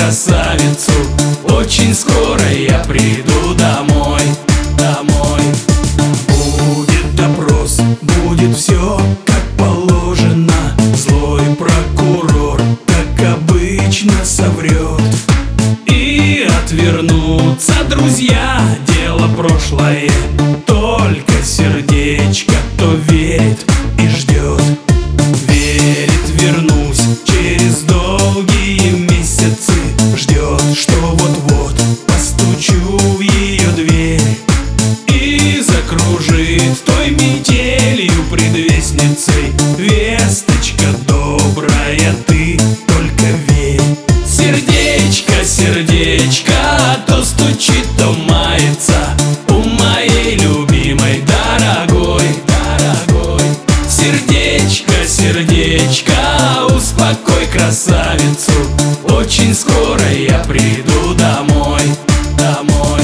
красавицу. Очень скоро я приду домой, домой. Будет допрос, будет все как положено. Злой прокурор, как обычно, соврет. И отвернутся друзья, дело прошлое. Только сердечко то верит и ждет. Верит, вернусь через долгие месяцы. Ждет, что вот-вот постучу в ее дверь и закружит той метелью предвестницей. Весточка добрая, ты только верь. Сердечко, сердечко, то стучит, то мается у моей любимой, дорогой, дорогой. Сердечко, сердечко, успокой красавицу. Очень скоро я приду домой, домой.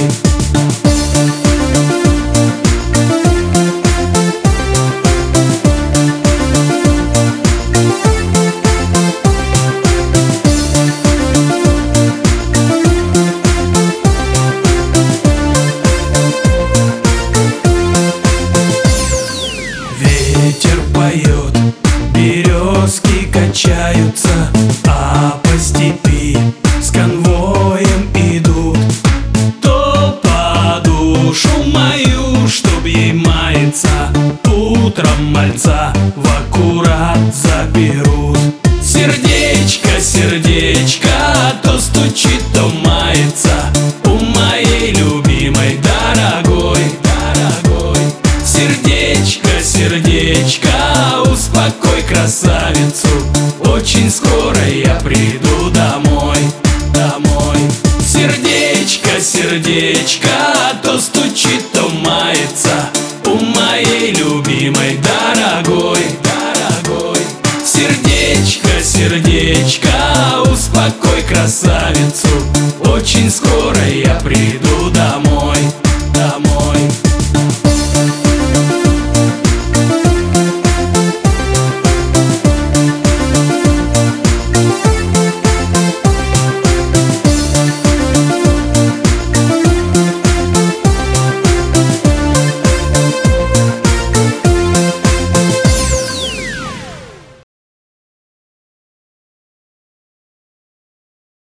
Ветер поет, березки качаются, а по степи с конвоем идут. То по душу мою, чтоб ей маяться, утром мальца в аккурат заберут. Сердечко, сердечко, то стучит, то мается у моей любимой, дорогой, дорогой. Сердечко, сердечко, успокой красавицу. Очень скоро я приду домой, домой. Сердечко, сердечко, то стучит, то мается у моей любимой, дорогой, дорогой. Сердечко, сердечко, успокой красавицу. Очень скоро я приду